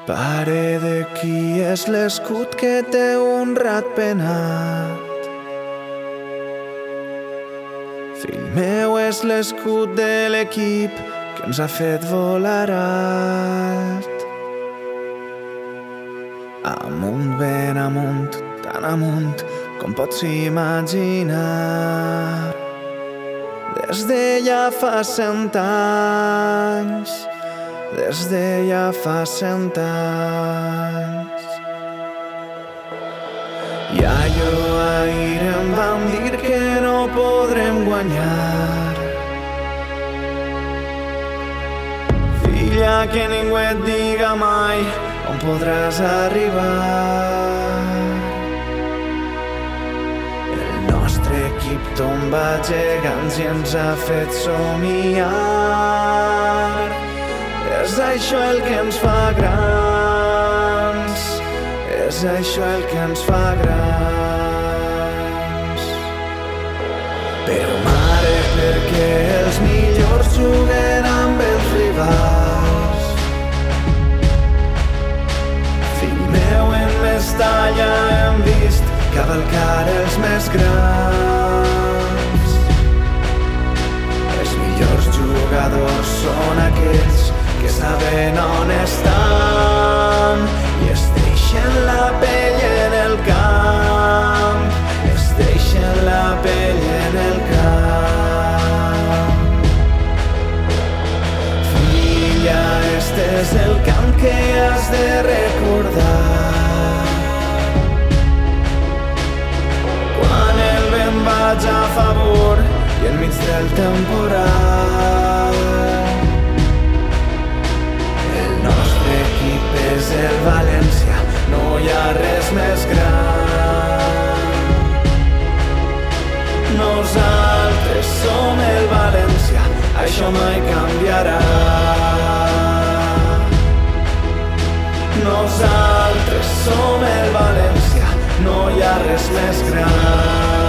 Pare de qui és l'escut que té un ratpenat? Fill meu és l'escut de l'equip que ens ha fet volar alt. Amunt, ben amunt, tan amunt com pots imaginar. Des de ja fa 100 anys, des de ja fa 100 anys. Iaio, ahir em van dir que no podrem guanyar. Filla, que ningú et diga mai on podràs arribar. El nostre equip tomba gegants i ens ha fet somiar. És això el que ens fa grans, és això el que ens fa grans. Però mare, perquè els millors juguen amb els rivals. Fill meu, en Mestalla hem vist cavalcar els més grans. Els millors jugadors són aquells que saben on estan i es deixen la pell en el camp, es deixen la pell en el camp. Filla, este és el camp que has de recordar. Quan el vent vaig a favor i enmig del temporal, és el València, no hi ha res més gran. Nosaltres som el València, això mai canviarà. Nosaltres som el València, no hi ha res més gran.